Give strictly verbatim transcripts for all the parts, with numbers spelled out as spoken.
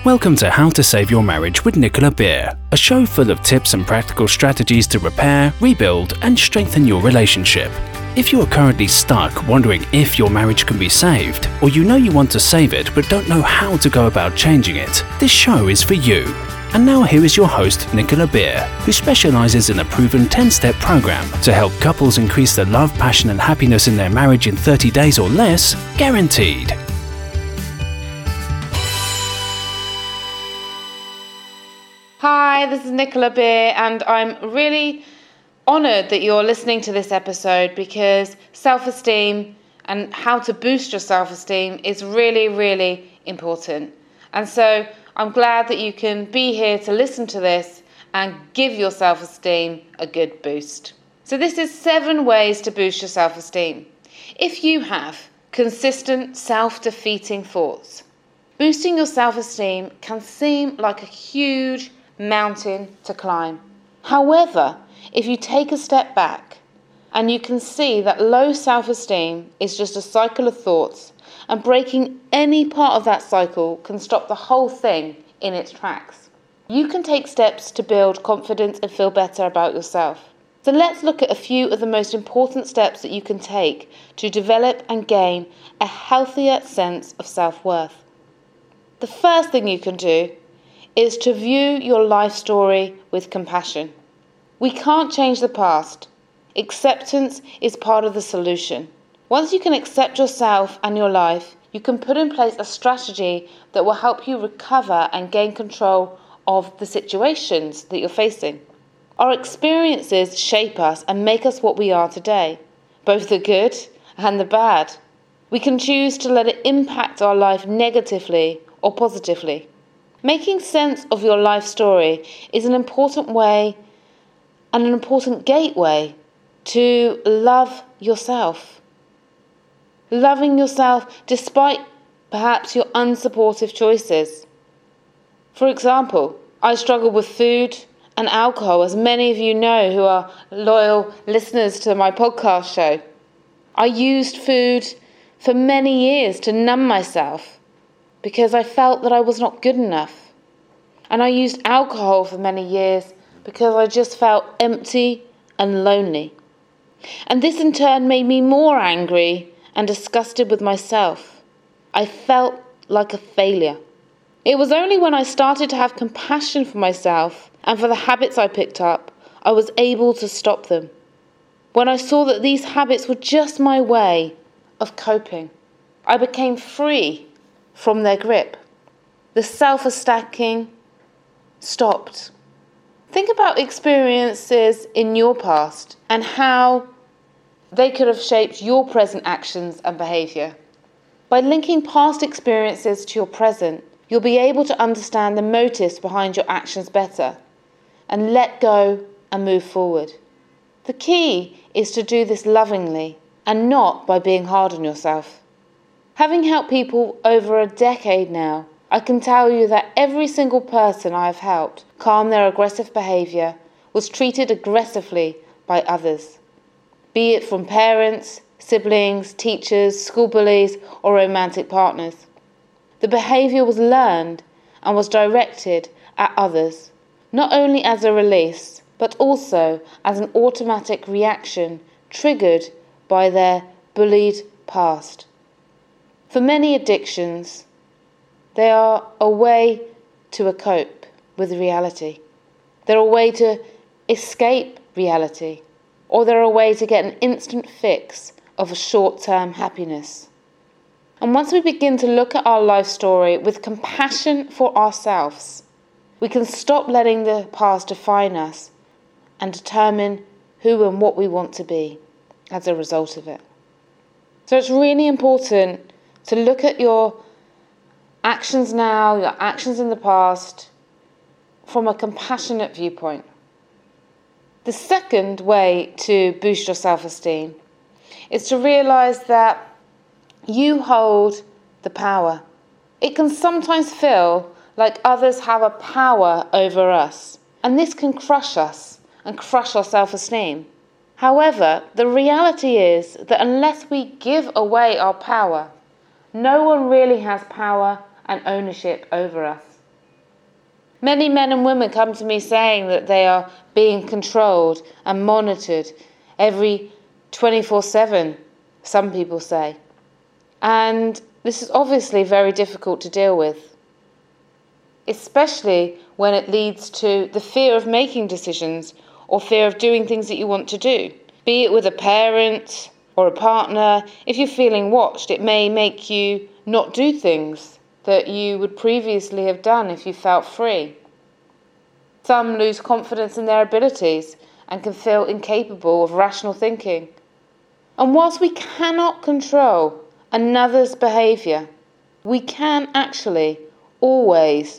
Welcome to How to Save Your Marriage with Nicola Beer, a show full of tips and practical strategies to repair, rebuild, and strengthen your relationship. If you are currently stuck wondering if your marriage can be saved, or you know you want to save it but don't know how to go about changing it, this show is for you. And now here is your host, Nicola Beer, who specializes in a proven ten-step program to help couples increase the love, passion, and happiness in their marriage in thirty days or less, guaranteed. Hi, this is Nicola Beer, and I'm really honoured that you're listening to this episode because self-esteem and how to boost your self-esteem is really, really important. And so I'm glad that you can be here to listen to this and give your self-esteem a good boost. So this is seven ways to boost your self-esteem. If you have consistent self-defeating thoughts, boosting your self-esteem can seem like a huge mountain to climb. However, if you take a step back and you can see that low self-esteem is just a cycle of thoughts, and breaking any part of that cycle can stop the whole thing in its tracks, you can take steps to build confidence and feel better about yourself. So let's look at a few of the most important steps that you can take to develop and gain a healthier sense of self-worth. The first thing you can do is to view your life story with compassion. We can't change the past. Acceptance is part of the solution. Once you can accept yourself and your life, you can put in place a strategy that will help you recover and gain control of the situations that you're facing. Our experiences shape us and make us what we are today, both the good and the bad. We can choose to let it impact our life negatively or positively. Making sense of your life story is an important way and an important gateway to love yourself. Loving yourself despite perhaps your unsupportive choices. For example, I struggle with food and alcohol, as many of you know who are loyal listeners to my podcast show. I used food for many years to numb myself, because I felt that I was not good enough. And I used alcohol for many years because I just felt empty and lonely. And this in turn made me more angry and disgusted with myself. I felt like a failure. It was only when I started to have compassion for myself and for the habits I picked up, I was able to stop them. When I saw that these habits were just my way of coping, I became free from their grip. The self-attacking stopped. Think about experiences in your past and how they could have shaped your present actions and behaviour. By linking past experiences to your present, you'll be able to understand the motives behind your actions better and let go and move forward. The key is to do this lovingly and not by being hard on yourself. Having helped people over a decade now, I can tell you that every single person I have helped calm their aggressive behaviour was treated aggressively by others, be it from parents, siblings, teachers, school bullies, or romantic partners. The behaviour was learned and was directed at others, not only as a release, but also as an automatic reaction triggered by their bullied past. For many addictions, they are a way to cope with reality. They're a way to escape reality, or they're a way to get an instant fix of a short-term happiness. And once we begin to look at our life story with compassion for ourselves, we can stop letting the past define us and determine who and what we want to be as a result of it. So it's really important to look at your actions now, your actions in the past, from a compassionate viewpoint. The second way to boost your self-esteem is to realise that you hold the power. It can sometimes feel like others have a power over us, and this can crush us and crush our self-esteem. However, the reality is that unless we give away our power, no one really has power and ownership over us. Many men and women come to me saying that they are being controlled and monitored every twenty-four seven, some people say. And this is obviously very difficult to deal with, especially when it leads to the fear of making decisions or fear of doing things that you want to do. Be it with a parent or a partner, if you're feeling watched, it may make you not do things that you would previously have done if you felt free. Some lose confidence in their abilities and can feel incapable of rational thinking. And whilst we cannot control another's behaviour, we can actually always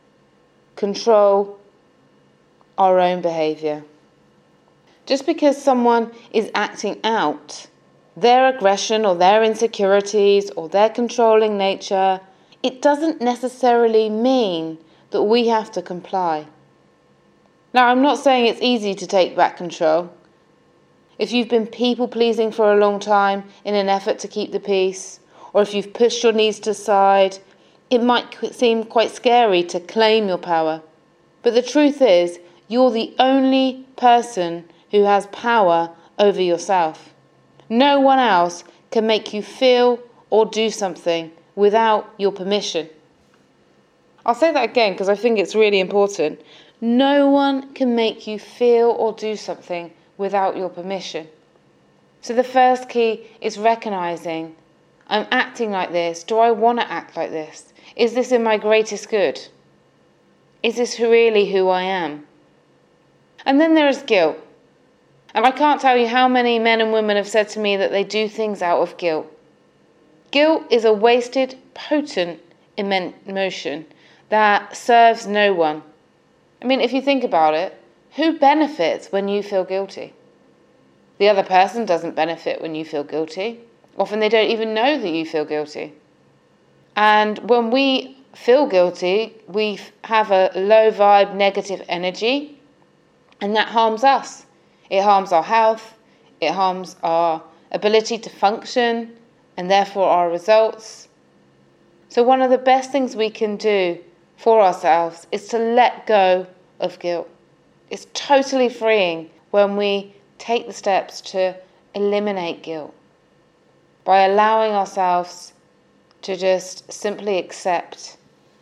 control our own behaviour. Just because someone is acting out their aggression or their insecurities or their controlling nature, it doesn't necessarily mean that we have to comply. Now, I'm not saying it's easy to take back control. If you've been people-pleasing for a long time in an effort to keep the peace, or if you've pushed your needs to the side, it might seem quite scary to claim your power. But the truth is, you're the only person who has power over yourself. No one else can make you feel or do something without your permission. I'll say that again because I think it's really important. No one can make you feel or do something without your permission. So the first key is recognizing, I'm acting like this. Do I want to act like this? Is this in my greatest good? Is this really who I am? And then there is guilt. And I can't tell you how many men and women have said to me that they do things out of guilt. Guilt is a wasted, potent emotion that serves no one. I mean, if you think about it, who benefits when you feel guilty? The other person doesn't benefit when you feel guilty. Often they don't even know that you feel guilty. And when we feel guilty, we have a low vibe, negative energy, and that harms us. It harms our health, it harms our ability to function, and therefore our results. So one of the best things we can do for ourselves is to let go of guilt. It's totally freeing when we take the steps to eliminate guilt by allowing ourselves to just simply accept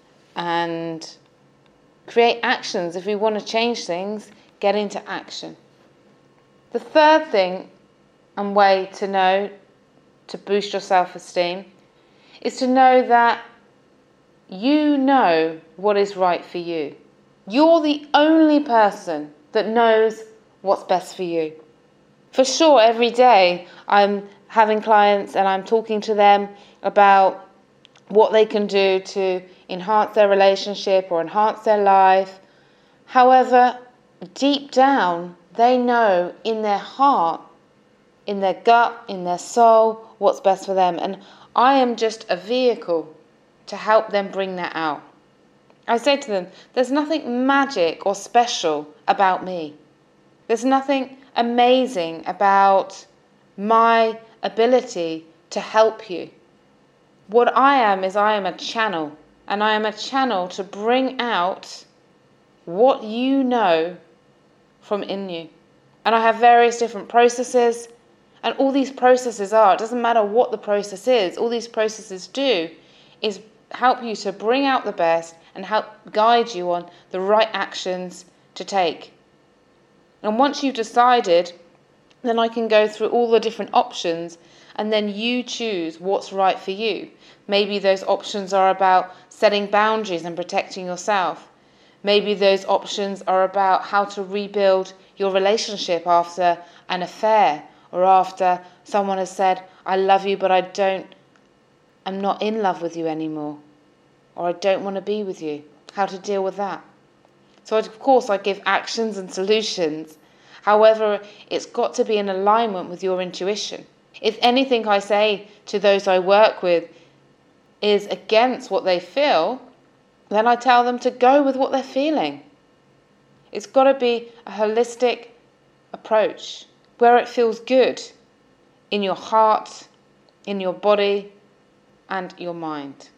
and create actions. If we want to change things, get into action. The third thing and way to know to boost your self-esteem is to know that you know what is right for you. You're the only person that knows what's best for you. For sure, every day I'm having clients and I'm talking to them about what they can do to enhance their relationship or enhance their life. However, deep down, they know in their heart, in their gut, in their soul, what's best for them. And I am just a vehicle to help them bring that out. I say to them, there's nothing magic or special about me. There's nothing amazing about my ability to help you. What I am is I am a channel, and I am a channel to bring out what you know from in you. And I have various different processes, and all these processes are, it doesn't matter what the process is, all these processes do is help you to bring out the best and help guide you on the right actions to take. And once you've decided, then I can go through all the different options and then you choose what's right for you. Maybe those options are about setting boundaries and protecting yourself. Maybe those options are about how to rebuild your relationship after an affair or after someone has said, I love you, but I don't, I'm not in love with you anymore, or I don't want to be with you. How to deal with that. So of course I give actions and solutions. However, it's got to be in alignment with your intuition. If anything I say to those I work with is against what they feel, then I tell them to go with what they're feeling. It's got to be a holistic approach where it feels good in your heart, in your body, and your mind.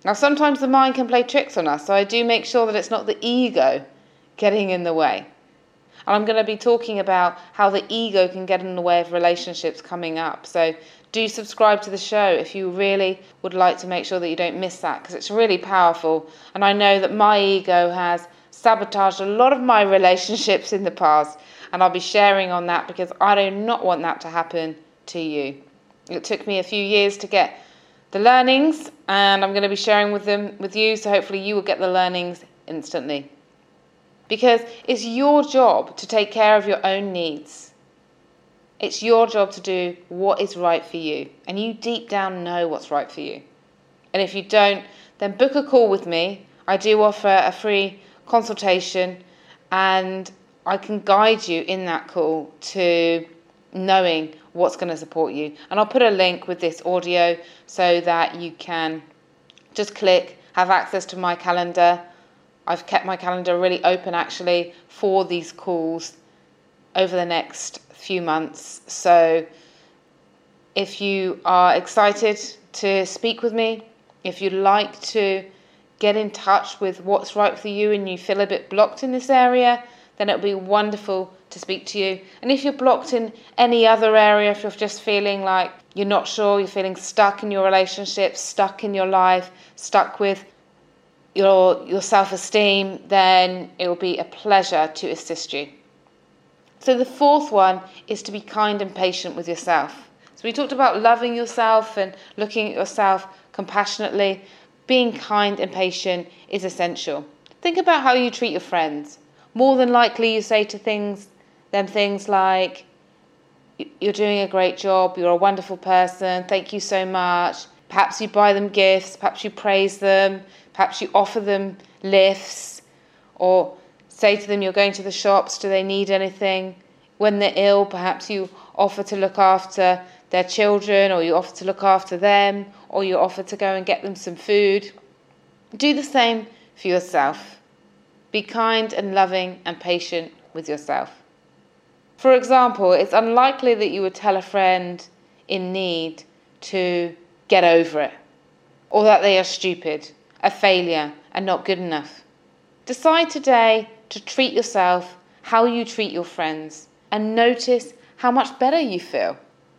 Now, sometimes the mind can play tricks on us, so I do make sure that it's not the ego getting in the way. And I'm going to be talking about how the ego can get in the way of relationships coming up. So do subscribe to the show if you really would like to make sure that you don't miss that, because it's really powerful. And I know that my ego has sabotaged a lot of my relationships in the past, and I'll be sharing on that because I do not want that to happen to you. It took me a few years to get the learnings, and I'm going to be sharing with them with you, so hopefully you will get the learnings instantly. Because it's your job to take care of your own needs. It's your job to do what is right for you, and you deep down know what's right for you. And if you don't, then book a call with me. I do offer a free consultation, and I can guide you in that call to knowing what's going to support you. And I'll put a link with this audio so that you can just click, have access to my calendar. I've kept my calendar really open actually for these calls over the next few months. So if you are excited to speak with me, if you'd like to get in touch with what's right for you and you feel a bit blocked in this area, then it would be wonderful to speak to you. And if you're blocked in any other area, if you're just feeling like you're not sure, you're feeling stuck in your relationship, stuck in your life, stuck with your your self-esteem, then it will be a pleasure to assist you. So the fourth one is to be kind and patient with yourself. So we talked about loving yourself and looking at yourself compassionately. Being kind and patient is essential. Think about how you treat your friends. More than likely you say to things, them things like, you're doing a great job, you're a wonderful person, thank you so much. Perhaps you buy them gifts, perhaps you praise them, perhaps you offer them lifts, or say to them you're going to the shops, do they need anything? When they're ill, perhaps you offer to look after their children, or you offer to look after them, or you offer to go and get them some food. Do the same for yourself. Be kind and loving and patient with yourself. For example, it's unlikely that you would tell a friend in need to get over it, or that they are stupid, a failure, and not good enough. Decide today to treat yourself how you treat your friends, and notice how much better you feel.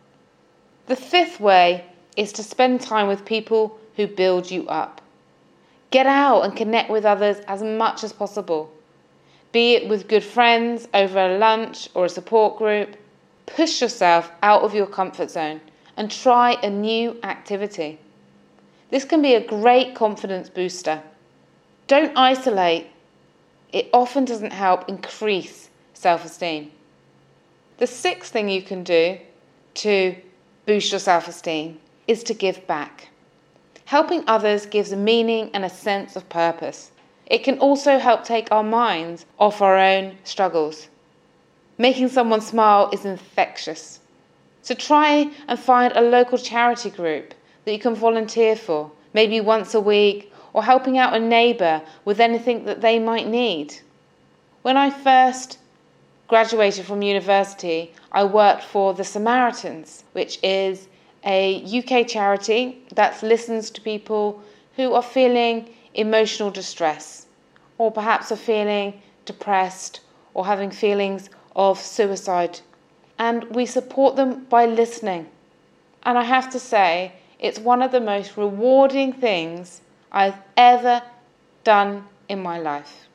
The fifth way is to spend time with people who build you up. Get out and connect with others as much as possible. Be it with good friends over a lunch or a support group. Push yourself out of your comfort zone and try a new activity. This can be a great confidence booster. Don't isolate. It often doesn't help increase self-esteem. The sixth thing you can do to boost your self-esteem is to give back. Helping others gives a meaning and a sense of purpose. It can also help take our minds off our own struggles. Making someone smile is infectious. So try and find a local charity group that you can volunteer for, maybe once a week, or helping out a neighbour with anything that they might need. When I first graduated from university, I worked for the Samaritans, which is a U K charity that listens to people who are feeling emotional distress, or perhaps are feeling depressed or having feelings of suicide. And we support them by listening. And I have to say, it's one of the most rewarding things I've ever done in my life.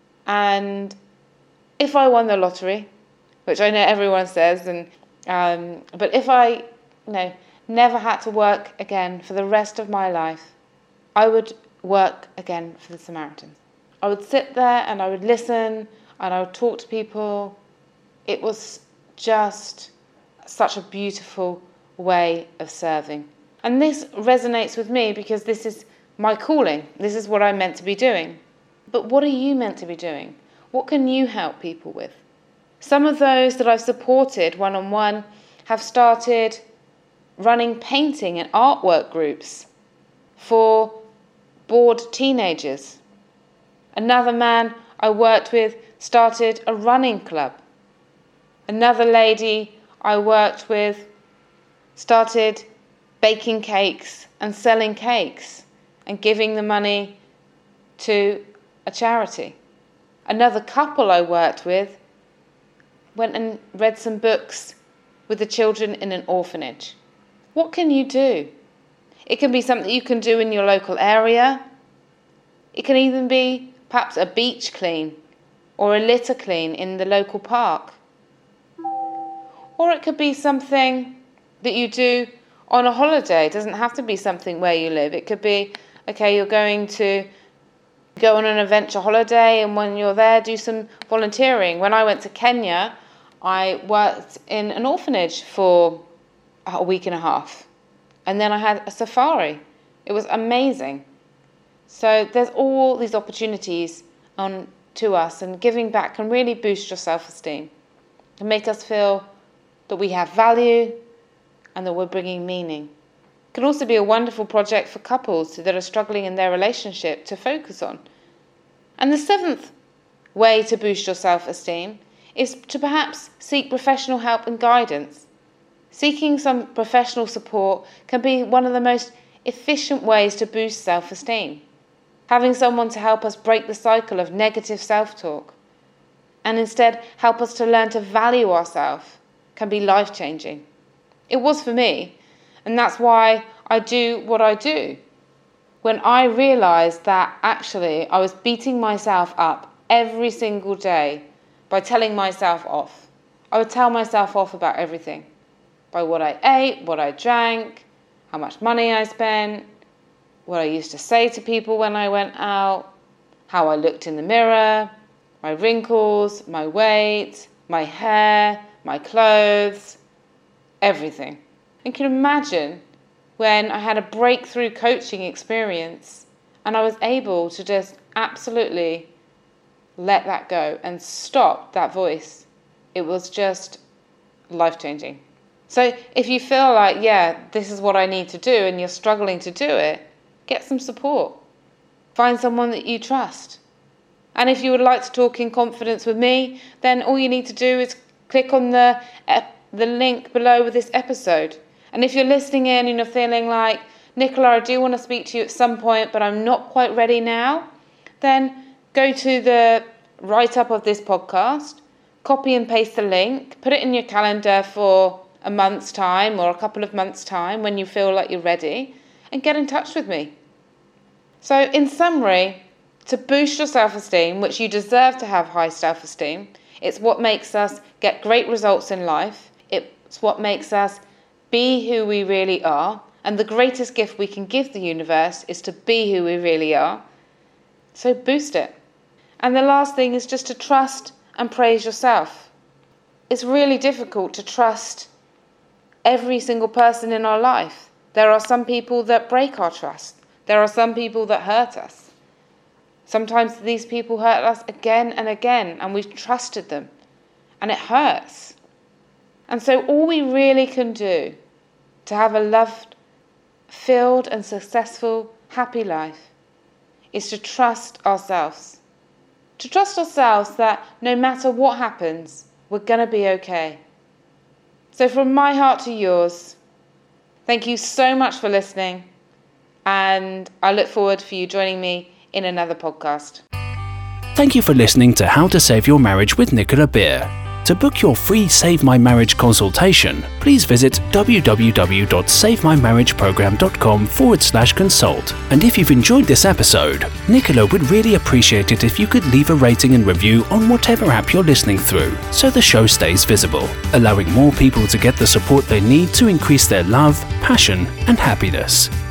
And if I won the lottery, which I know everyone says, and um, but if I, you know, never had to work again for the rest of my life, I would work again for the Samaritans. I would sit there and I would listen and I would talk to people. It was just such a beautiful way of serving. And this resonates with me because this is my calling. This is what I'm meant to be doing. But what are you meant to be doing? What can you help people with? Some of those that I've supported one-on-one have started running painting and artwork groups for bored teenagers. Another man I worked with started a running club. Another lady I worked with started baking cakes and selling cakes. and giving the money to a charity. Another couple I worked with went and read some books with the children in an orphanage. What can you do? It can be something you can do in your local area. It can even be perhaps a beach clean or a litter clean in the local park. Or it could be something that you do on a holiday. It doesn't have to be something where you live. It could be, okay, you're going to go on an adventure holiday, and when you're there, do some volunteering. When I went to Kenya, I worked in an orphanage for a week and a half. And then I had a safari. It was amazing. So there's all these opportunities on to us, and giving back can really boost your self-esteem and make us feel that we have value and that we're bringing meaning. It can also be a wonderful project for couples that are struggling in their relationship to focus on. And the seventh way to boost your self-esteem is to perhaps seek professional help and guidance. Seeking some professional support can be one of the most efficient ways to boost self-esteem. Having someone to help us break the cycle of negative self-talk and instead help us to learn to value ourselves can be life-changing. It was for me, and that's why I do what I do. When I realised that actually I was beating myself up every single day by telling myself off. I would tell myself off about everything. By what I ate, what I drank, how much money I spent, what I used to say to people when I went out, how I looked in the mirror, my wrinkles, my weight, my hair, my clothes, everything. And can you imagine when I had a breakthrough coaching experience and I was able to just absolutely let that go and stop that voice? It was just life-changing. So if you feel like, yeah, this is what I need to do and you're struggling to do it, get some support. Find someone that you trust. And if you would like to talk in confidence with me, then all you need to do is click on the the link below with this episode. And if you're listening in and you're feeling like, Nicola, I do want to speak to you at some point, but I'm not quite ready now, then go to the write-up of this podcast, copy and paste the link, put it in your calendar for a month's time or a couple of months' time when you feel like you're ready, and get in touch with me. So in summary, to boost your self-esteem, which you deserve to have high self-esteem, it's what makes us get great results in life. It's what makes us be who we really are. And the greatest gift we can give the universe is to be who we really are. So boost it. And the last thing is just to trust and praise yourself. It's really difficult to trust every single person in our life. There are some people that break our trust. There are some people that hurt us. Sometimes these people hurt us again and again, and we've trusted them, and it hurts. And so all we really can do to have a loved, filled and successful, happy life is to trust ourselves. To trust ourselves that no matter what happens, we're going to be okay. So from my heart to yours, thank you so much for listening, and I look forward for you joining me in another podcast. Thank you for listening to How to Save Your Marriage with Nicola Beer. To book your free Save My Marriage consultation, please visit www.savemymarriageprogram.com forward slash consult. And if you've enjoyed this episode, Nicola would really appreciate it if you could leave a rating and review on whatever app you're listening through, so the show stays visible, allowing more people to get the support they need to increase their love, passion, and happiness.